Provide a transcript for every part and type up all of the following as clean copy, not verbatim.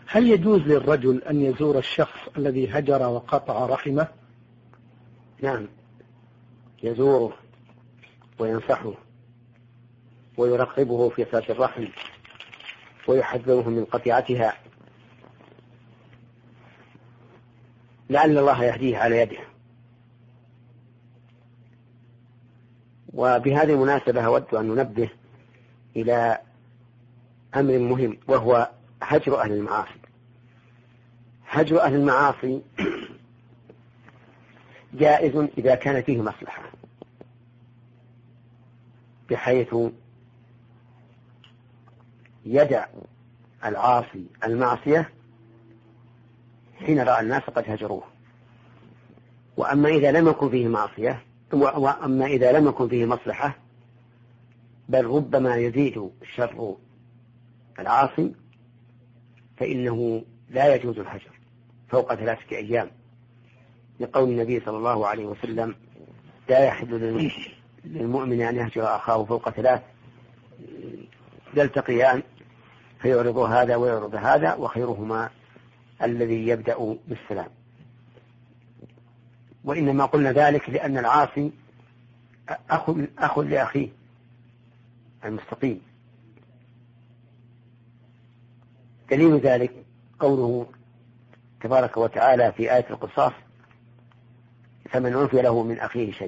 هل يجوز للرجل أن يزور الشخص الذي هجر وقطع رحمه؟ نعم، يزوره وينصحه ويرقبه في صلة الرحم ويحذره من قطيعتها لعل الله يهديه على يده. وبهذه المناسبة أود أن ننبه إلى أمر مهم، وهو هجر أهل المعاصي. هجر أهل المعاصي جائز إذا كان فيه مصلحة، بحيث يدع العاصي المعصية حين رأى الناس قد هجروه. وأما إذا لم يكن فيه معصية، وأما إذا لم يكن فيه مصلحة، بل ربما يزيد شر العاصي، فإنه لا يجوز الهجر فوق 3 أيام، لقول النبي صلى الله عليه وسلم: لا يحل للمؤمن أن يهجر أخاه فوق 3 يلتقيان فيعرض هذا ويعرض هذا، وخيرهما الذي يبدأ بالسلام. وإنما قلنا ذلك لأن العاصي أخ لأخيه المستقيم. دليل ذلك قوله تبارك وتعالى في آية القصاص: فمن عفي له من أخيه شيء،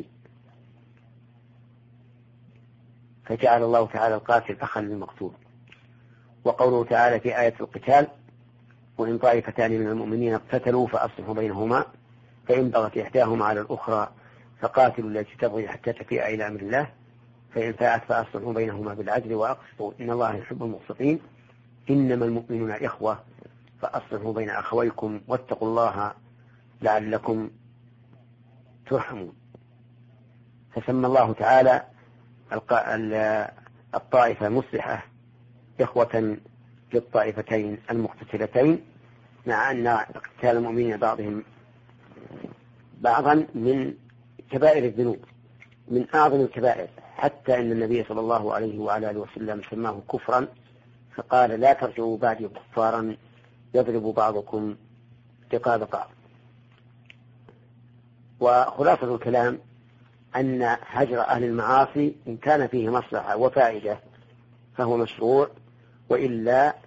فجعل الله تعالى القاتل أخا للمقتول. وقوله تعالى في آية القتال: وإن طائفتان من المؤمنين اقتتلوا فأصلحوا بينهما فإن بغت إحداهما على الأخرى فقاتلوا التي تبغي حتى تفيء إلى أمر الله فإن فاءت فأصلحوا بينهما بالعدل وأقسطوا إن الله يحب المقسطين إنما المؤمنون إخوة فأصلحوا بين أخويكم واتقوا الله لعلكم ترحمون. فسمى الله تعالى الطائفة المصلحة إخوة للطائفتين المقتتلتين، مع أن اقتتال المؤمنين بعضهم بعضا من كبائر الذنوب، من أعظم الكبائر، حتى أن النبي صلى الله عليه وعلى آله وسلم سماه كفرا، فقال: لا ترجعوا بعدي كفارا يضرب بعضكم رقاب بعض. وخلاصة الكلام أن هجر أهل المعاصي إن كان فيه مصلحة وفائدة فهو مشروع، وإلا